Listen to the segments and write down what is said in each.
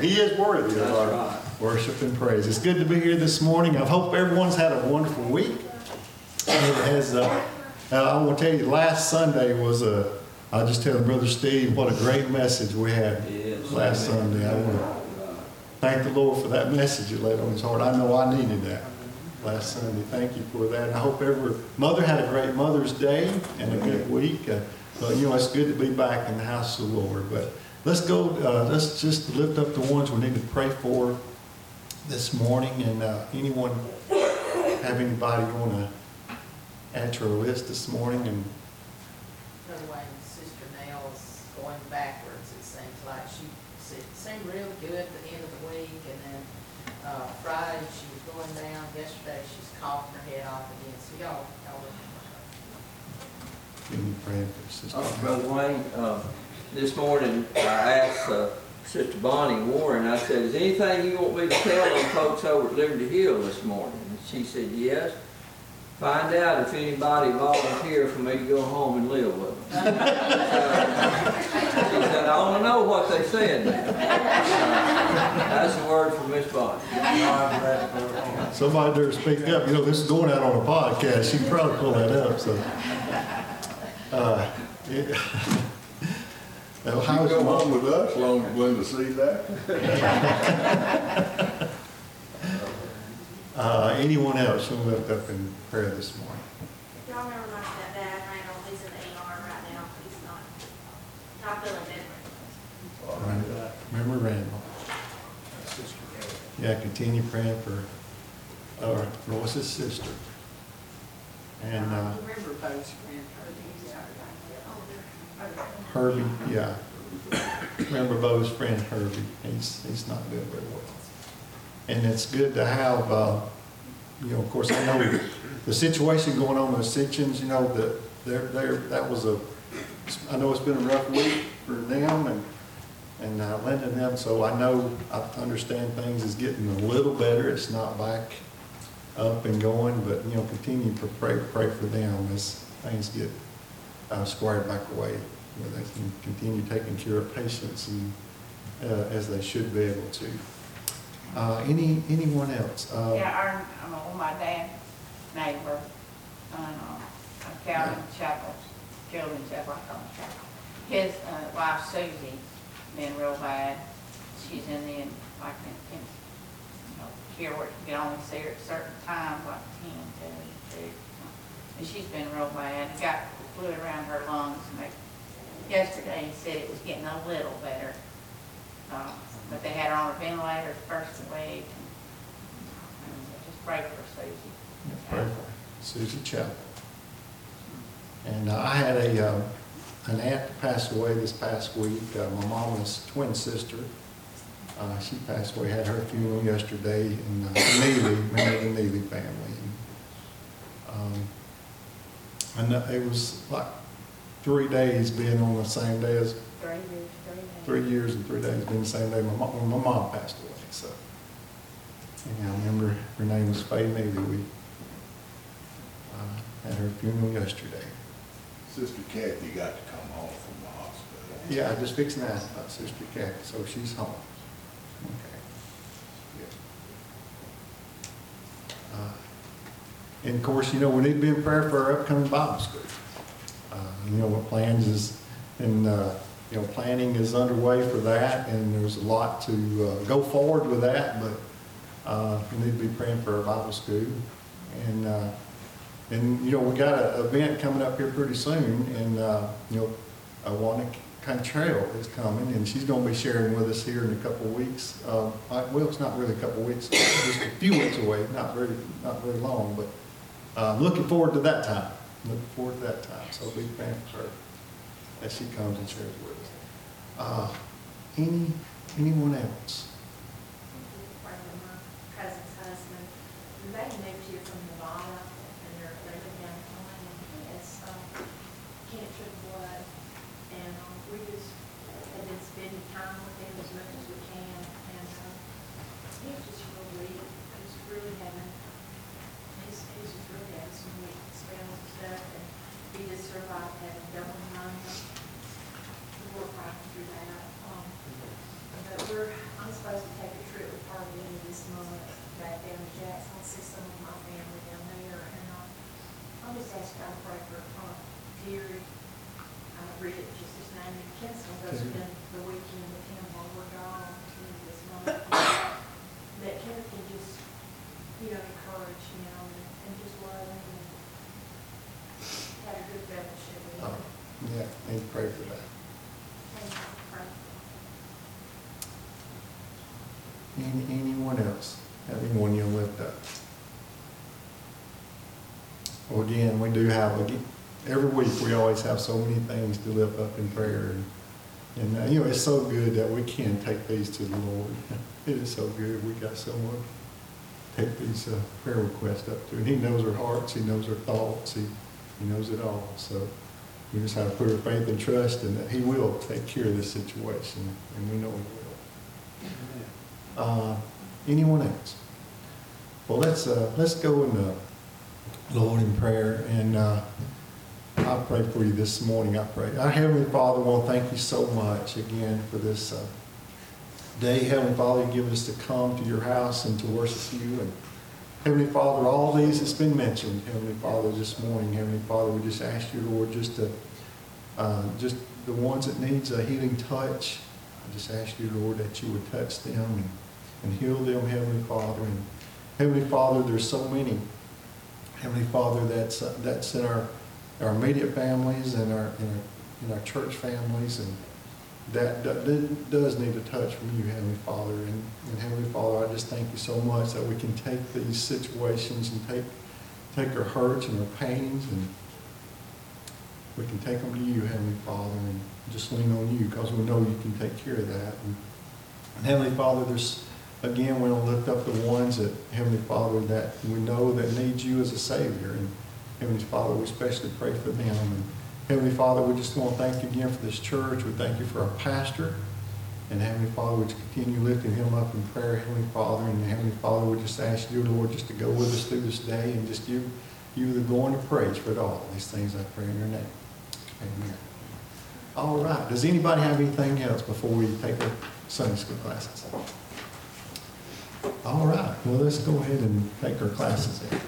He is worthy of our worship and praise. It's good to be here this morning. I hope everyone's had a wonderful week. And it has, I want to tell you, last Sunday was I was just telling Brother Steve what a great message we had last Sunday. I want to thank the Lord for that message you laid on his heart. I know I needed that last Sunday. Thank you for that. And I hope every mother had a great Mother's Day and a good week. But it's good to be back in the house of the Lord. But let's go, let's just lift up the ones we need to pray for this morning. And anyone have anybody you want to add to our list this morning? And Brother Wayne's sister Nell's going backwards, it seems like. She seemed really good at the end of the week, and then Friday she was going down. Yesterday she's coughing her head off again. So y'all can you pray for Sister? Brother Wayne, this morning I asked Sister Bonnie Warren, I said, is there anything you want me to tell them folks over at Liberty Hill this morning? And she said, yes. Find out if anybody volunteered for me to go home and live with them. She said, I want to know what they said now. That's a word from Miss Bonnie. Somebody there speak up. This is going out on a podcast. She can probably pull that up. So, How's you go home with us as long as you're willing to see that? Anyone else who lift up in prayer this morning? Y'all remember my stepdad, Randall? He's in the ER right now. He's not feeling good. Remember Randall. Yeah, continue praying for Royce's sister. And remember Bo's friend Herbie, yeah. Remember Bo's friend Herbie. He's not doing very well. And it's good to have, of course, I know the situation going on with Ascensions, I know it's been a rough week for them and Linda and them, so I understand things is getting a little better. It's not back up and going, but, continue to pray for them as things get squared back away, where they can continue taking care of patients and, as they should be able to. Anyone else? My dad's neighbor on Calvin Chapel, Children's Chapel, I call it Chapel. His wife Susie been real bad. She's in the care where you can only see her at certain times, like 10, 2. And she's been real bad. It got fluid around her lungs. And yesterday he said it was getting a little better. But they had her on a ventilator first week. And just pray for Susie. Yeah, pray for Susie Chapel. And I had an aunt that passed away this past week. My mama's twin sister. She passed away. Had her funeral yesterday in Neely, married the Neely family. And it was like 3 days being on the same day as 3 years and 3 days being the same day when my mom passed away. So, I remember her name was Faye Neely. We had her funeral yesterday. Sister Kathy got to come home from the hospital. Yeah, I just fixing to ask about Sister Kathy, so she's home. Okay. Yeah. And of course, we need to be in prayer for our upcoming Bible school. What plans is, and planning is underway for that, and there's a lot to go forward with that, but we need to be praying for our Bible school. And we got an event coming up here pretty soon, and Wanna Country Trail is coming, and she's going to be sharing with us here in a couple of weeks. It's not really a couple of weeks, just a few weeks away, not very long, but looking forward to that time. So big fan for her as she comes and shares with us. Anyone else? My cousin's husband, they moved here from Nevada, and they're living down in Illinois, and he has cancer of blood, and we just have been spending time with him as much as we can, and he's just real weak. He's really having some weak spells and stuff, and he just survived having double pneumonia. We're fighting through that. But I'm supposed back down to Jackson, I'll see some of my family down there, and I'll just ask God to pray for Terry, Bridget, just his name, and Ken's gonna go spend the weekend with him while we're gone this month. That Ken can just, encourage him and just love him and have a good fellowship with him. Yeah, need to pray for that. And pray for Anyone else? Have anyone you lift up? Well, again, we do have, every week we always have so many things to lift up in prayer. And it's so good that we can take these to the Lord. It is so good. We got so much to take these prayer requests up to. And He knows our hearts. He knows our thoughts. He knows it all. So we just have to put our faith and trust in that He will take care of this situation. And we know He will. Anyone else? Well, let's go in the Lord in prayer, and I pray for you this morning. I pray. Our Heavenly Father, I want to thank you so much again for this day. Heavenly Father, you give us to come to your house and to worship you. And Heavenly Father, all these that's been mentioned, Heavenly Father, this morning, Heavenly Father, we just ask you, Lord, just the ones that needs a healing touch. I just ask you, Lord, that you would touch them and heal them, Heavenly Father. And Heavenly Father, there's so many, Heavenly Father, that's in our immediate families and in our church families, and that does need a touch from you, Heavenly Father. And Heavenly Father, I just thank you so much that we can take these situations and take our hurts and our pains, and we can take them to you, Heavenly Father, and just lean on you, because we know you can take care of that. And Heavenly Father, again, we want to lift up the ones that, Heavenly Father, that we know that need you as a Savior. And Heavenly Father, we especially pray for them. And Heavenly Father, we just want to thank you again for this church. We thank you for our pastor. And Heavenly Father, we just continue lifting him up in prayer, Heavenly Father. And Heavenly Father, we just ask you, Lord, just to go with us through this day and just give you the glory and the praise for it all. These things I pray in your name. Amen. All right. Does anybody have anything else before we take our Sunday school classes? All right. Well, let's go ahead and take our classes in.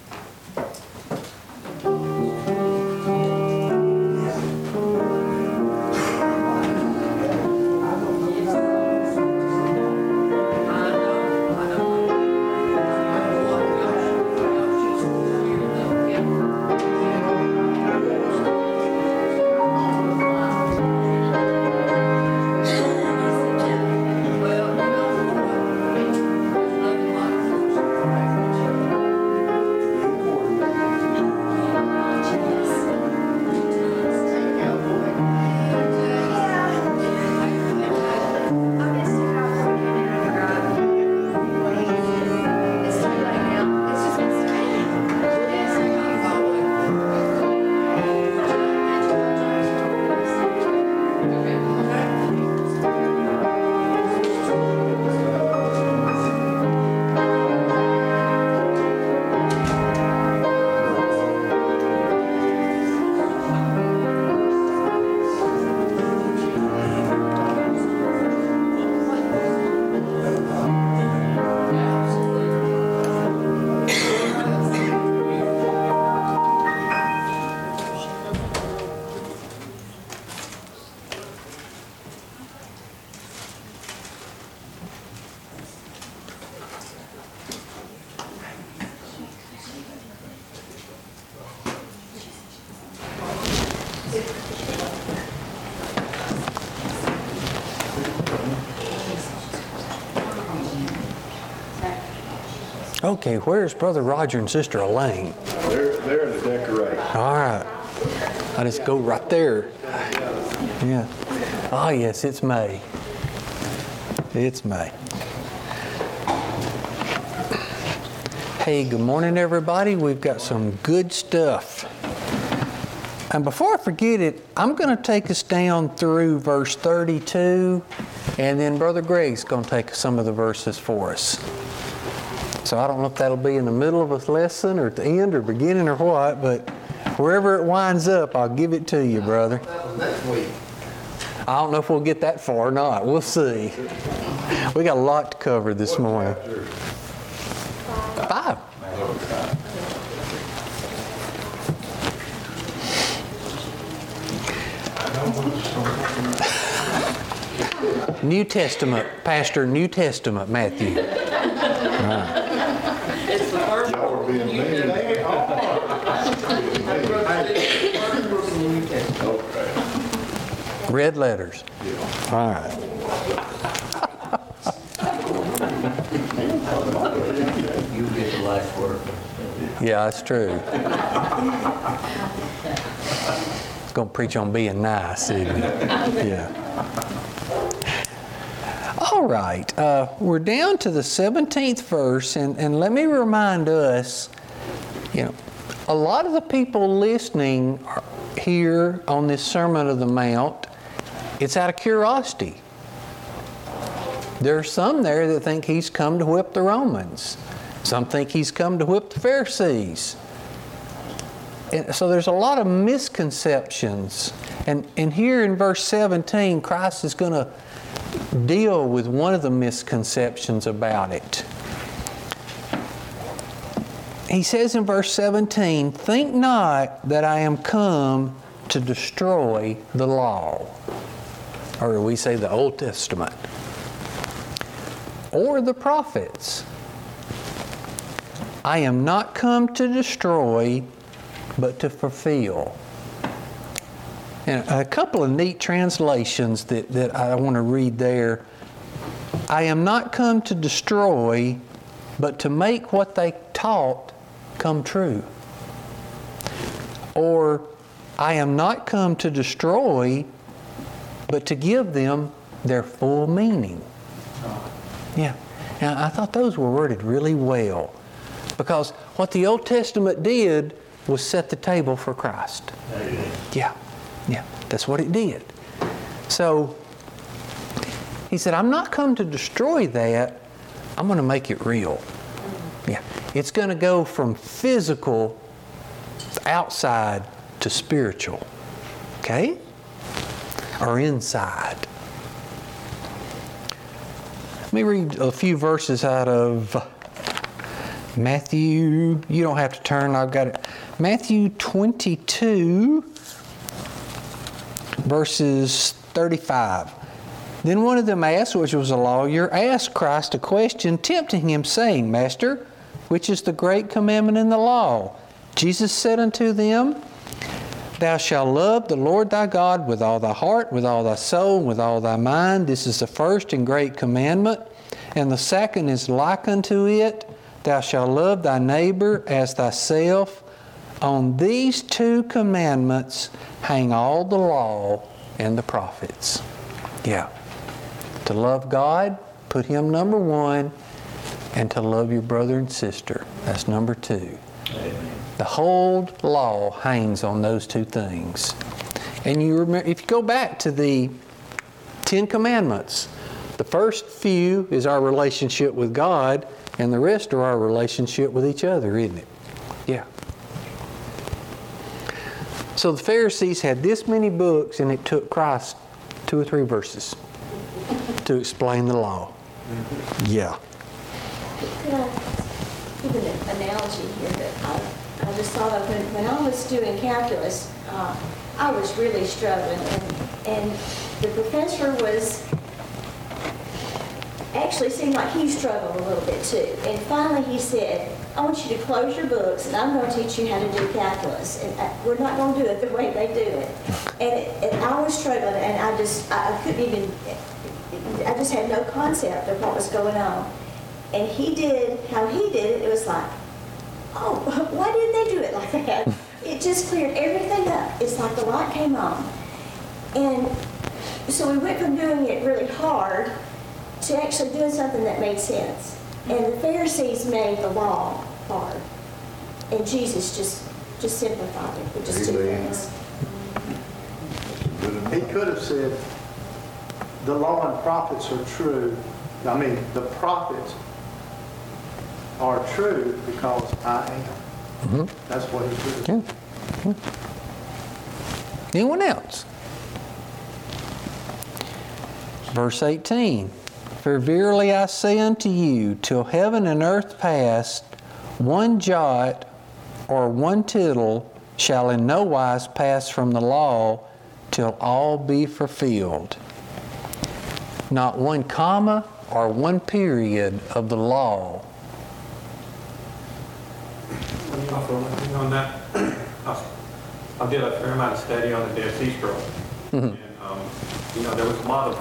Okay, where's Brother Roger and Sister Elaine? They're in the decoration. All right. I just go right there. Yeah. Oh, yes, it's May. It's May. Hey, good morning, everybody. We've got some good stuff. And before I forget it, I'm going to take us down through verse 32, and then Brother Greg's going to take some of the verses for us. So I don't know if that'll be in the middle of a lesson or at the end or beginning or what, but wherever it winds up, I'll give it to you, brother. Next week. I don't know if we'll get that far or not. We'll see. We got a lot to cover this morning. 5. New Testament, Pastor, New Testament, Matthew. It's the first Y'all are being mean. They are. Okay. Red letters. All right. You get the last word. Yeah, that's true. It's going to preach on being nice, isn't it? Yeah. All right. We're down to the 17th verse, and let me remind us, a lot of the people listening here on this Sermon on the Mount, it's out of curiosity. There are some there that think he's come to whip the Romans. Some think he's come to whip the Pharisees. And so there's a lot of misconceptions. And here in verse 17, Christ is going to deal with one of the misconceptions about it. He says in verse 17, "Think not that I am come to destroy the law," or we say the Old Testament, "or the prophets. I am not come to destroy, but to fulfill." And a couple of neat translations that I want to read there. "I am not come to destroy, but to make what they taught come true." Or, "I am not come to destroy, but to give them their full meaning." Yeah. Now, I thought those were worded really well, because what the Old Testament did was set the table for Christ. Yeah. Yeah, that's what it did. So, he said, I'm not come to destroy that. I'm going to make it real. Yeah. It's going to go from physical, outside, to spiritual. Okay? Or inside. Let me read a few verses out of Matthew. You don't have to turn, I've got it. Matthew 22, verses 35. "Then one of them asked, which was a lawyer, asked Christ a question, tempting him, saying, Master, which is the great commandment in the law? Jesus said unto them, Thou shalt love the Lord thy God with all thy heart, with all thy soul, with all thy mind. This is the first and great commandment. And the second is like unto it, Thou shalt love thy neighbor as thyself. On these two commandments hang all the law and the prophets." Yeah. To love God, put Him number one, and to love your brother and sister, that's number two. Amen. The whole law hangs on those two things. And you remember, if you go back to the 10 Commandments, the first few is our relationship with God, and the rest are our relationship with each other, isn't it? Yeah. So the Pharisees had this many books, and it took Christ 2 or 3 verses to explain the law. Yeah. Could I give an analogy here that I just thought of when I was doing calculus, I was really struggling, and the professor actually seemed like he struggled a little bit too. And finally he said, I want you to close your books and I'm going to teach you how to do calculus. And we're not going to do it the way they do it. And I was struggling, and I couldn't even, I just had no concept of what was going on. And he did, how he did it, it was like, oh, why didn't they do it like that? It just cleared everything up. It's like the light came on. And so we went from doing it really hard to actually doing something that made sense. And the Pharisees made the law hard. And Jesus just simplified it with just 2 things. He could have said, the law and prophets are true. I mean, the prophets are true because I am. Mm-hmm. That's what he could have said. Yeah. Anyone else? Verse 18. For verily I say unto you, till heaven and earth pass, one jot or one tittle shall in no wise pass from the law till all be fulfilled. Not one comma or one period of the law. On that, I did a fair amount of study on the Dead Sea Scrolls. And, there was a lot of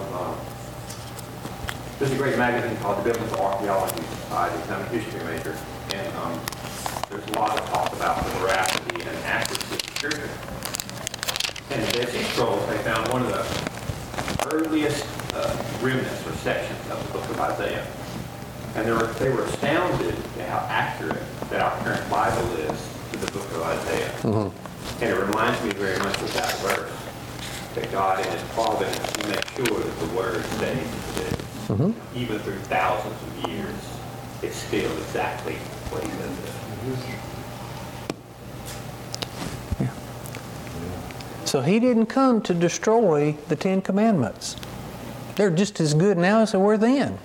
there's a great magazine called the Biblical Archaeology Society. I'm a history major. And there's a lot of talk about the veracity and accuracy of Scripture. And the Dead Sea Scrolls, they found one of the earliest remnants or sections of the book of Isaiah. And they were astounded at how accurate that our current Bible is to the book of Isaiah. And it reminds me very much of that verse, that God in His providence will make sure that the Word stays as it is. Even through thousands of years, it's still exactly what He says it is. Yeah. So He didn't come to destroy the Ten Commandments. They're just as good now as they were then.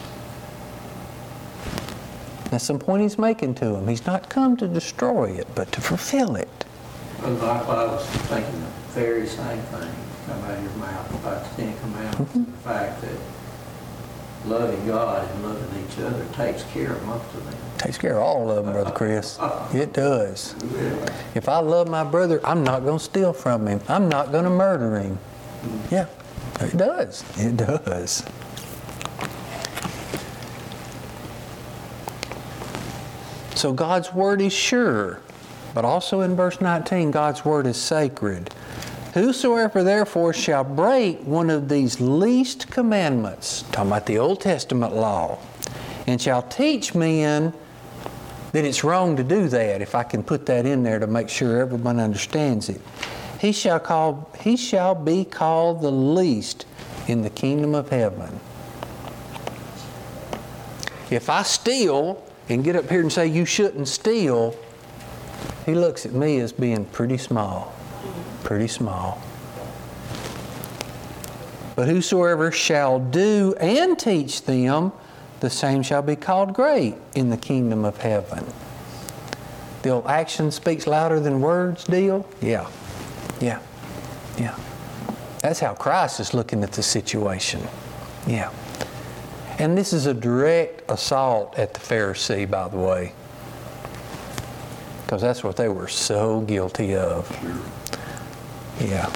That's some point He's making to them. He's not come to destroy it, but to fulfill it. Well, I was thinking the very same thing come out of your mouth about the Ten Commandments. The fact that loving God and loving each other takes care of most of them. Takes care of all of them, Brother Chris. It does. If I love my brother, I'm not going to steal from him. I'm not going to murder him. Yeah, it does. It does. So God's Word is sure, but also in verse 19, God's Word is sacred. Whosoever therefore shall break one of these least commandments, talking about the Old Testament law, and shall teach men that it's wrong to do that, if I can put that in there to make sure everyone understands it, he shall be called the least in the kingdom of heaven. If I steal and get up here and say you shouldn't steal, He looks at me as being pretty small. Pretty small. But whosoever shall do and teach them, the same shall be called great in the kingdom of heaven. The old action speaks louder than words deal? Yeah. Yeah. Yeah. That's how Christ is looking at the situation. Yeah. And this is a direct assault at the Pharisee, by the way. Because that's what they were so guilty of. Yeah.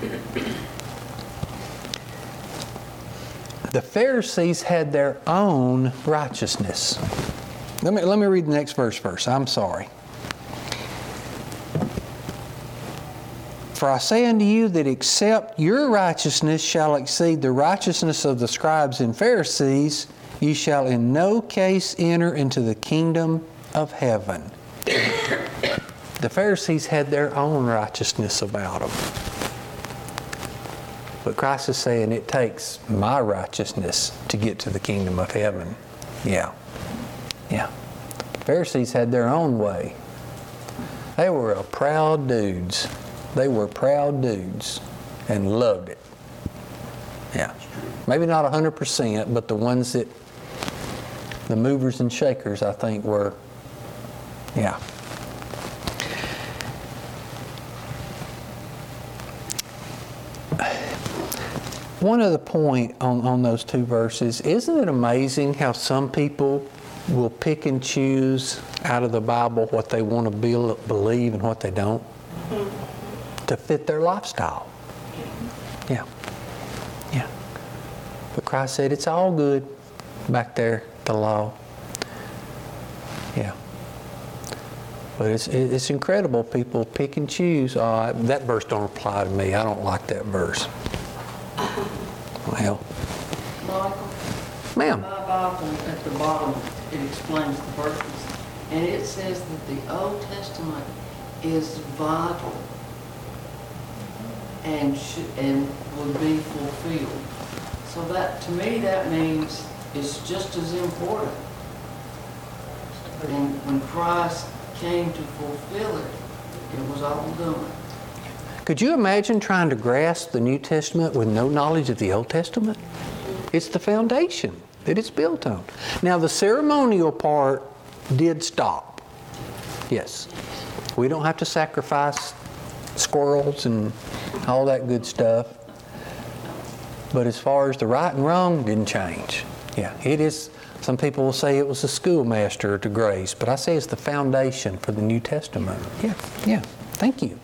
The Pharisees had their own righteousness. Let me read the next verse first. I'm sorry. For I say unto you that except your righteousness shall exceed the righteousness of the scribes and Pharisees, ye shall in no case enter into the kingdom of heaven. The Pharisees had their own righteousness about them. But Christ is saying it takes my righteousness to get to the kingdom of heaven. Yeah. Yeah. The Pharisees had their own way. They were proud dudes. They were proud dudes and loved it. Yeah. Maybe not 100%, but the ones that, the movers and shakers, I think, were, yeah. One other point on those two verses, isn't it amazing how some people will pick and choose out of the Bible what they want to believe and what they don't to fit their lifestyle? Yeah. Yeah. But Christ said it's all good back there, the law. Yeah. But it's incredible. People pick and choose. That verse don't apply to me. I don't like that verse. Well. Michael? Ma'am. My Bible at the bottom, it explains the verses. And it says that the Old Testament is vital and would be fulfilled. So that, to me, that means it's just as important. And when Christ came to fulfill it, it was all done. Could you imagine trying to grasp the New Testament with no knowledge of the Old Testament? It's the foundation that it's built on. Now, the ceremonial part did stop. Yes. We don't have to sacrifice squirrels and all that good stuff. But as far as the right and wrong, didn't change. Yeah, it is. Some people will say it was a schoolmaster to grace, but I say it's the foundation for the New Testament. Yeah. Thank you.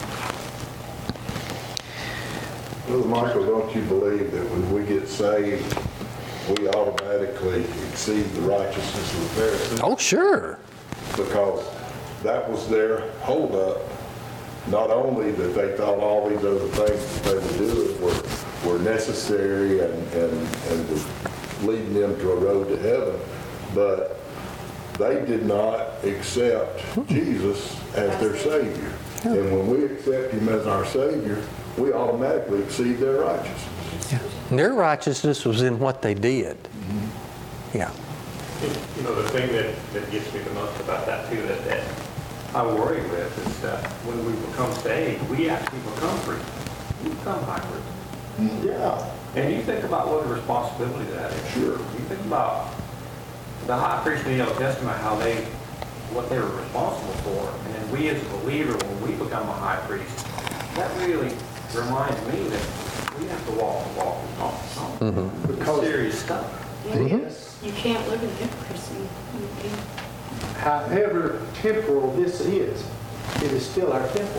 Brother Michael, don't you believe that when we get saved, we automatically exceed the righteousness of the Pharisees? Oh, sure. Because that was their holdup. Not only that they thought all these other things that they were doing were necessary and was leading them to a road to heaven, but they did not accept Jesus as their Savior. And when we accept Him as our Savior, we automatically exceed their righteousness. Yeah. And their righteousness was in what they did. Yeah. You know, the thing that gets me the most about that too, that I worry with, is that when we become saved, we actually become free. We become high priest. Yeah. And you think about what a responsibility that is. Sure. You think about the high priest in the Old Testament, what they were responsible for, and then we as a believer, when we become a high priest, that really reminds me that we have to walk the walk and talk the talk. Because- It's serious stuff. Yes. You can't live in hypocrisy. However temporal this is, it is still our temple.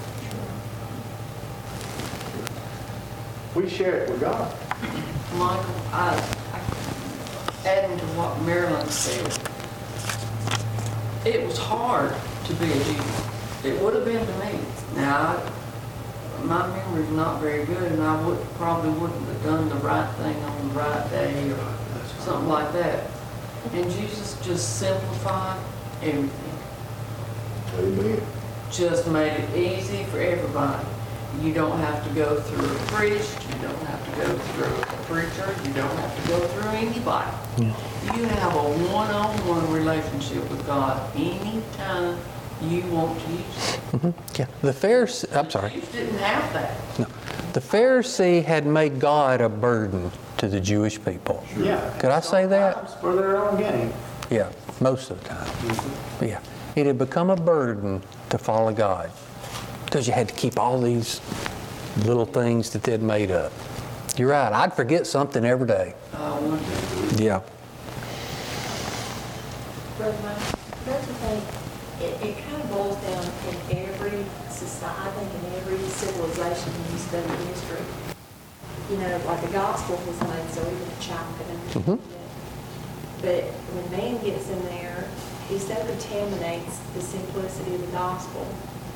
We share it with God. Michael, adding to what Marilyn said, it was hard to be a Jew. It would have been to me. Now, my memory's not very good, and I probably wouldn't have done the right thing on the right day or something like that. And Jesus just simplified everything. Amen. Just made it easy for everybody. You don't have to go through a priest, you don't have to go through a preacher, you don't have to go through anybody. You have a one-on-one relationship with God anytime you want to use it. Yeah. The Pharisee, I'm sorry. You didn't have that. No. The Pharisee had made God a burden to the Jewish people. Yeah. Could I say that? For their own gain. Yeah, most of the time. Yeah. It had become a burden to follow God because you had to keep all these little things that they'd made up. You're right. I'd forget something every day. Yeah. Brother Mike, don't you think it kind of boils down in every society, in every civilization when you study history? You know, like the gospel was made so even a child could understand it. But when man gets in there, he so contaminates the simplicity of the gospel.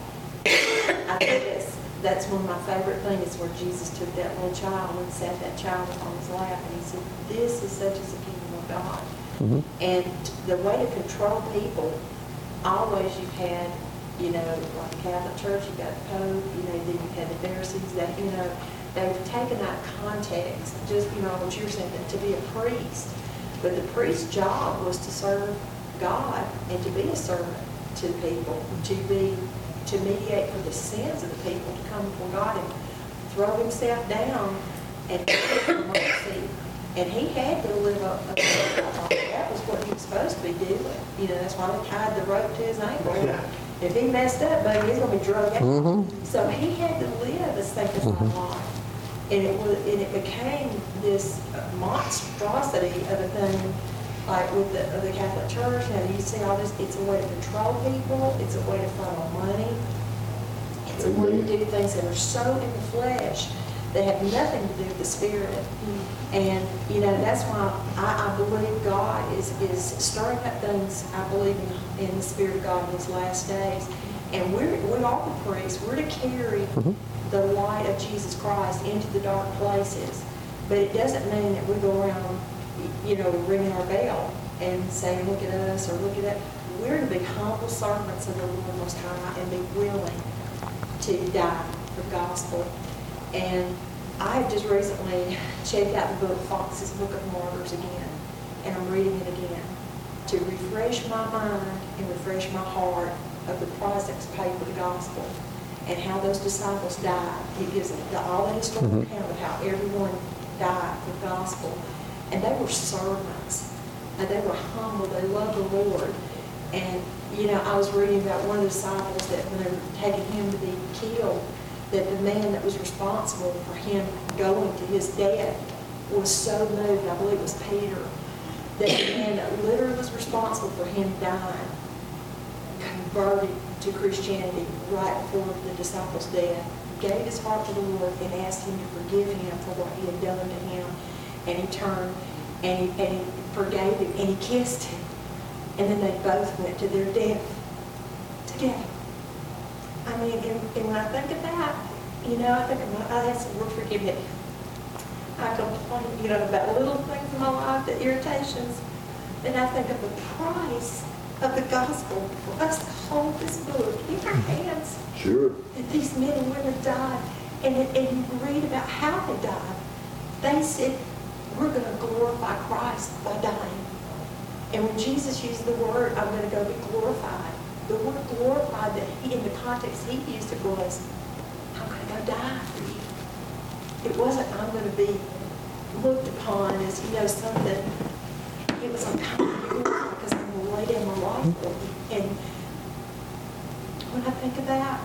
I think that's one of my favorite things where Jesus took that little child and sat that child on his lap and he said, this is such as the kingdom of God. And the way to control people, always you've had, you know, like the Catholic Church, you've got the Pope, you know, then you've had the Pharisees, that, you know, they've taken that context, just, you know, what you're saying, to be a priest. But the priest's job was to serve God and to be a servant to the people, to mediate for the sins of the people, to come before God and throw himself down and beg for mercy. And he had to live up to that. That was what he was supposed to be doing. You know, that's why they tied the rope to his ankle. Yeah. If he messed up, buddy, he's gonna be drugged out. So he had to live a sanctified life. And it became this monstrosity of a thing, like with the Catholic Church. You know, you see all this, it's a way to control people, it's a way to funnel money, it's a way to do things that are so in the flesh that have nothing to do with the spirit. And, you know, that's why I believe God is stirring up things, I believe in the Spirit of God in these last days. And we are the priests. We're to carry the light of Jesus Christ into the dark places. But it doesn't mean that we go around, you know, ringing our bell and saying, look at us, or look at that. We're to be humble servants of the Lord Most High and be willing to die for the gospel. And I have just recently checked out the book, Fox's Book of Martyrs again, and I'm reading it again to refresh my mind and refresh my heart of the price that was paid for the gospel and how those disciples died. It gives all the historical account of how everyone died for the gospel. And they were servants, and they were humble, they loved the Lord. And, you know, I was reading about one of the disciples that when they were taking him to be killed, that the man that was responsible for him going to his death was so moved, I believe it was Peter, that the man that literally was responsible for him dying converted to Christianity right before the disciples' death, gave his heart to the Lord and asked him to forgive him for what he had done to him. And he turned and he forgave him and he kissed him. And then they both went to their death together. I mean, and when I think of that, you know, I think of I ask the Lord forgive me. I complain, you know, about little things in my life, the irritations. And I think of the price of the gospel for us to hold this book in our hands. Sure. That these men and women died. And you read about how they died. They said, we're going to glorify Christ by dying. And when Jesus used the word, I'm going to go be glorified, the word glorified that he, in the context he used it was, I'm going to go die for you. It wasn't, I'm going to be looked upon as, you know, something, it was like, I'm going to be glorified because I'm going to lay down my life for you. And when I think of that,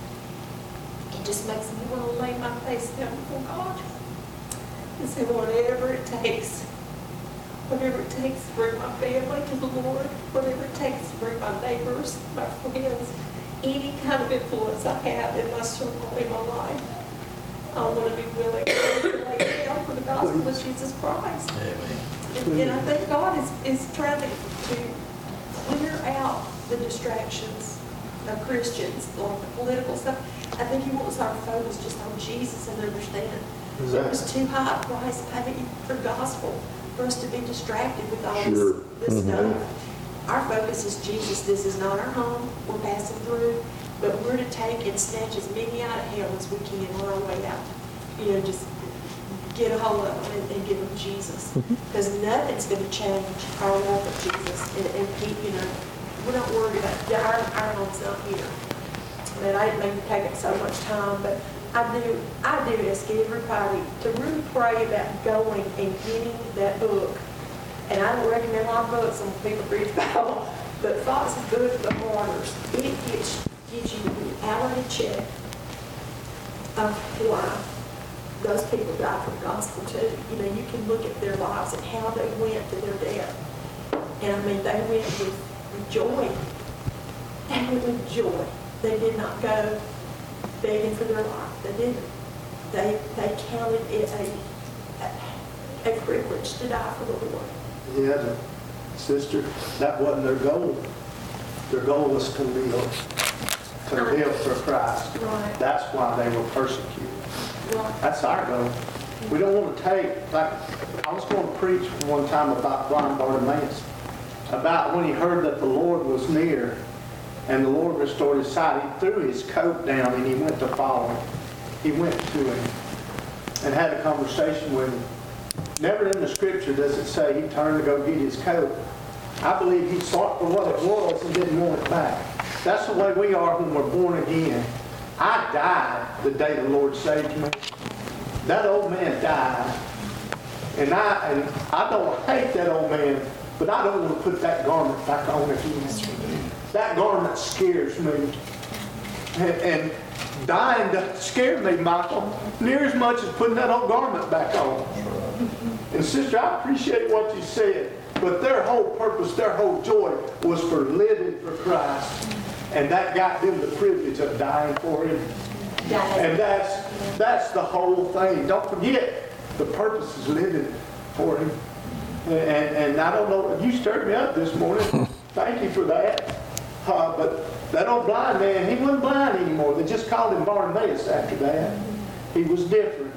it just makes me want to lay my face down before God and say, whatever it takes to bring my family to the Lord, whatever it takes to bring my neighbors, my friends, any kind of influence I have in my circle, in my life, I want to be willing to lay down for the gospel of Jesus Christ. Amen. And I think God is trying to clear out the distractions of Christians, like the political stuff. I think He wants our focus just on Jesus and understand there was too high a price paid for gospel for us to be distracted with all this stuff. Our focus is Jesus. This is not our home. We're passing through, but we're to take and snatch as many out of hell as we can on our way out. You know, just get a hold of them and give them Jesus, because nothing's going to change our love of Jesus. And keep, you know, we're not worried about our home's not here. And I didn't mean to take up so much time, but I do ask everybody to really pray about going and getting that book. And I don't recommend a lot of books on people read the Bible, but Thoughts of Good for the Martyrs. It gives you the reality check of why those people died for the gospel too. You know, you can look at their lives and how they went to their death. And I mean, they went with joy. They went with joy. They did not go begging for their life. They didn't. They counted it a privilege to die for the Lord. Yeah, sister, that wasn't their goal. Their goal was to live for Christ. Right. That's why they were persecuted. Right. That's our goal. We don't want to take, like, I was going to preach one time about blind Bartimaeus, about when he heard that the Lord was near and the Lord restored his sight. He threw his coat down and he went to follow him. He went to him and had a conversation with him. Never in the scripture does it say he turned to go get his coat. I believe he sought for what it was and didn't want it back. That's the way we are when we're born again. I died the day the Lord saved me. That old man died. And I don't hate that old man, but I don't want to put that garment back on again. That garment scares me. And dying to scare me, Michael, near as much as putting that old garment back on. And sister, I appreciate what you said, but their whole purpose, their whole joy was for living for Christ. And that got them the privilege of dying for Him. And that's the whole thing. Don't forget, the purpose is living for Him. And I don't know, you stirred me up this morning. Thank you for that. But that old blind man, he wasn't blind anymore. They just called him Bartimaeus after that. He was different.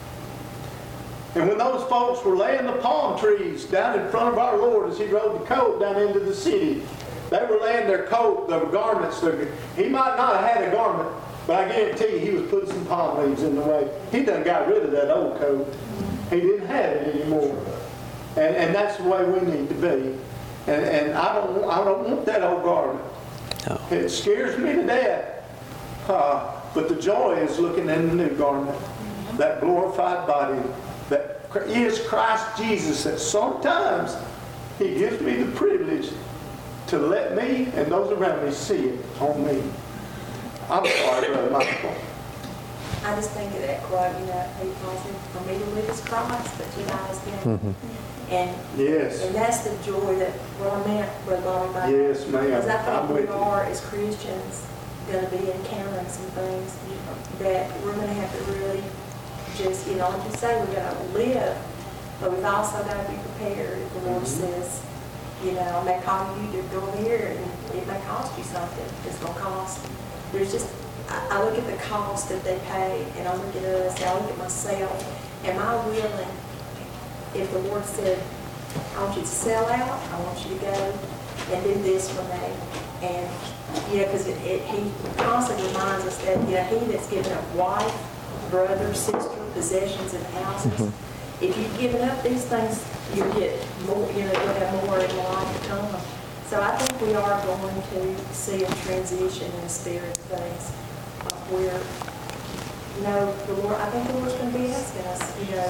And when those folks were laying the palm trees down in front of our Lord as He rode the coat down into the city, they were laying their coat, their garments. He might not have had a garment, but I guarantee you he was putting some palm leaves in the way. He done got rid of that old coat. He didn't have it anymore. And that's the way we need to be. And I don't want that old garment. No. It scares me to death. But the joy is looking in the new garment. That glorified body that is Christ Jesus, that sometimes He gives me the privilege to let me and those around me see it on me. I'm sorry, Brother Michael. I just think of that quote, you know, he calls it, for me to live is Christ, but to die is gain. And Yes. that's the joy that, what I meant, Brother Bobby, by Yes, ma'am. because I I'm think we with you. are, as Christians, going to be encountering some things that we're going to have to really just, you know, like you say, we're going to live, but we've also got to be prepared. If the Lord says, you know, I may call you to go over here, and it may cost you something. It's going to cost. There's just, I look at the cost that they pay, and I look at us, and I look at myself. Am I willing, if the Lord said, I want you to sell out, I want you to go and do this for me. And, you know, because he constantly reminds us that, you know, he that's given up wife, brother, sister, possessions, and houses, if you've given up these things, you get more, you know, you'll have more in life to come. So I think we are going to see a transition in the spirit of things where, you know, the Lord, I think the Lord's going to be asking us, you know,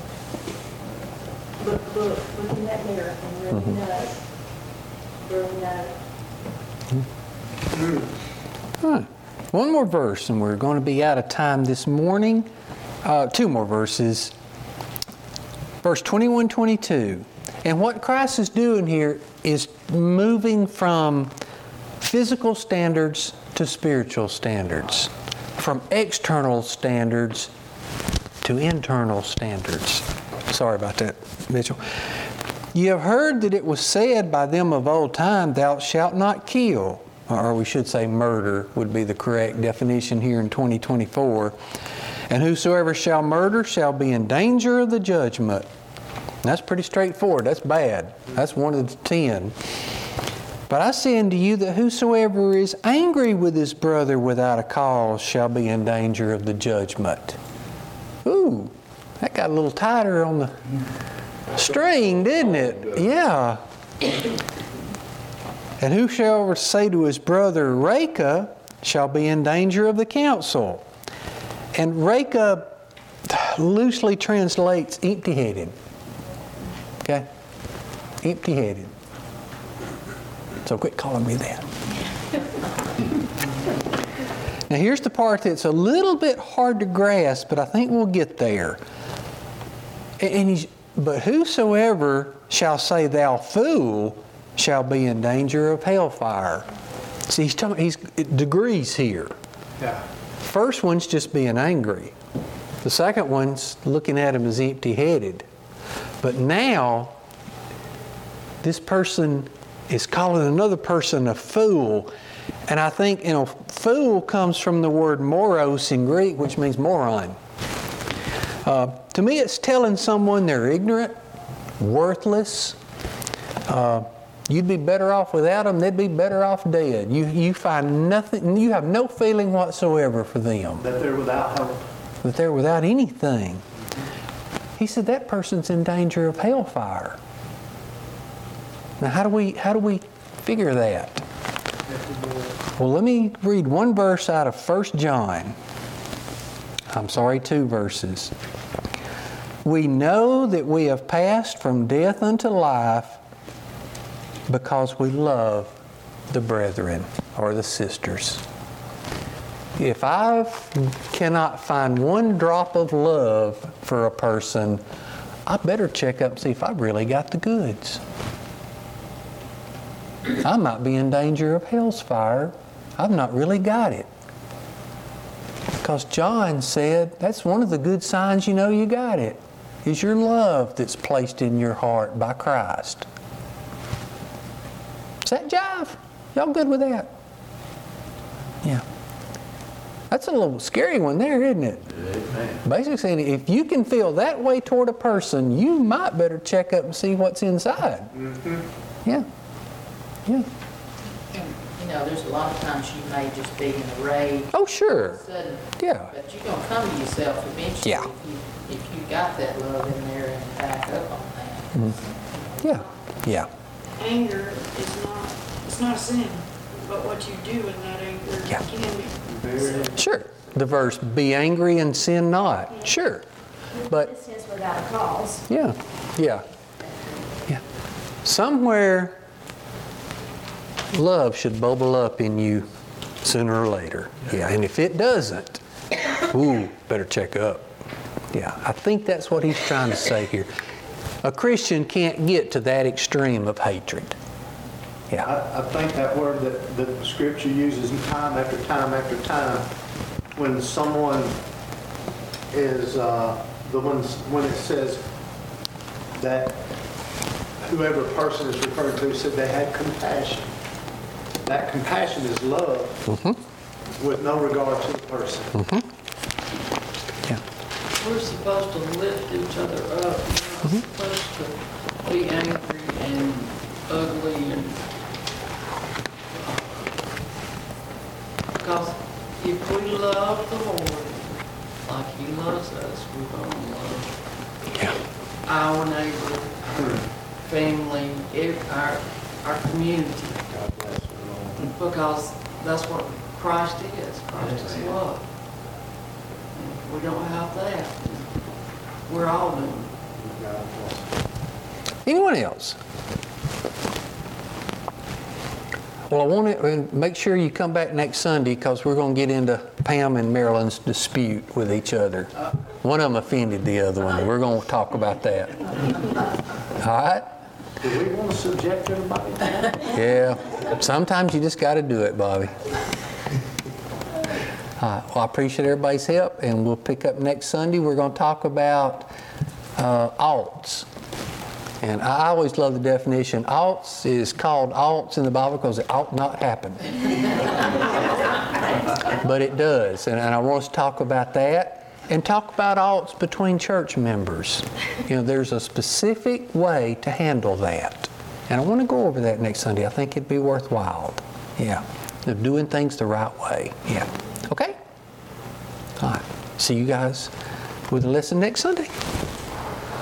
look in that mirror and really know. One more verse, and we're going to be out of time this morning. Two more verses. Verse 21, 22. And what Christ is doing here is moving from physical standards to spiritual standards, from external standards to internal standards. Sorry about that, Mitchell. You have heard that it was said by them of old time, thou shalt not kill. Or we should say murder would be the correct definition here in 2024. And whosoever shall murder shall be in danger of the judgment. That's pretty straightforward. That's bad. That's one of the 10. But I say unto you that whosoever is angry with his brother without a cause shall be in danger of the judgment. Ooh, that got a little tighter on the string, didn't it? Yeah. And whosoever say to his brother, Reka, shall be in danger of the council. And Reka loosely translates empty-headed. Okay? Empty-headed. So quit calling me that. Now here's the part that's a little bit hard to grasp, but I think we'll get there. But whosoever shall say, thou fool, shall be in danger of hellfire. See, he's degrees here. Yeah. First one's just being angry. The second one's looking at him as empty-headed. But now, this person is calling another person a fool. And I think, you know, fool comes from the word moros in Greek, which means moron. To me, it's telling someone they're ignorant, worthless. You'd be better off without them. They'd be better off dead. You find nothing. You have no feeling whatsoever for them. That they're without hope. That they're without anything. He said that person's in danger of hellfire. Now, how do we figure that? Well, let me read one verse out of 1 John. I'm sorry, 2 verses. We know that we have passed from death unto life because we love the brethren or the sisters. If I cannot find one drop of love for a person, I better check up and see if I've really got the goods. I might be in danger of hell's fire. I've not really got it. Because John said that's one of the good signs you know you got it, is your love that's placed in your heart by Christ. Does that jive? Y'all good with that? Yeah. That's a little scary one there, isn't it? Amen. Basically saying if you can feel that way toward a person, you might better check up and see what's inside. Mm-hmm. Yeah. Yeah. You know, there's a lot of times you may just be in a rage. Oh, sure. Sudden, Yeah. but you're going to come to yourself eventually Yeah. if you got that love in there and back up on that. Yeah. Yeah. Anger is not a sin, but what you do in that anger Yeah. can be. Sure. The verse, be angry and sin not. Sure. But, It says without a cause. yeah. Yeah. Yeah. Somewhere love should bubble up in you sooner or later. Yeah, and if it doesn't, ooh, better check up. Yeah, I think that's what he's trying to say here. A Christian can't get to that extreme of hatred. Yeah. I think that word that the scripture uses time after time after time, when someone is, when it says that whoever person is referred to said they had compassion. That compassion is love with no regard to the person. Yeah. We're supposed to lift each other up. We're not supposed to be angry and ugly and... Because if we love the Lord like He loves us, we're going to love our neighbor, our family, our community. Because that's what Christ is. Christ is love. And if we don't have that, we're all doomed. Anyone else? Well, I want to make sure you come back next Sunday because we're going to get into Pam and Marilyn's dispute with each other. One of them offended the other one. We're going to talk about that. All right? Do we want to subject everybody to that? Yeah. Sometimes you just got to do it, Bobby. Well, I appreciate everybody's help, and we'll pick up next Sunday. We're going to talk about oughts. And I always love the definition. Oughts is called oughts in the Bible because it ought not happen. But it does. And I want us to talk about that and talk about oughts between church members. You know, there's a specific way to handle that. And I want to go over that next Sunday. I think it'd be worthwhile. Yeah. Of doing things the right way. Yeah. Okay? All right. See you guys with a lesson next Sunday.